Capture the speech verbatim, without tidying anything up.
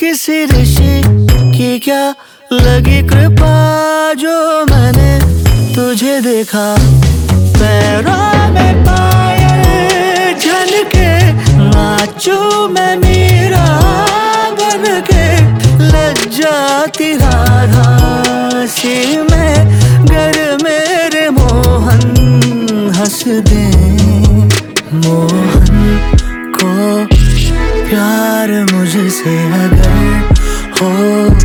किसी ऋषि की क्या लगी कृपा, जो मैंने तुझे देखा। पैरों में पायल झनके, नाचूं मैं मीरा बन के। लज्जाती राधा सी मैं, गर मेरे मोहन हंस दे। मोहन को प्यार मुझसे अगर हो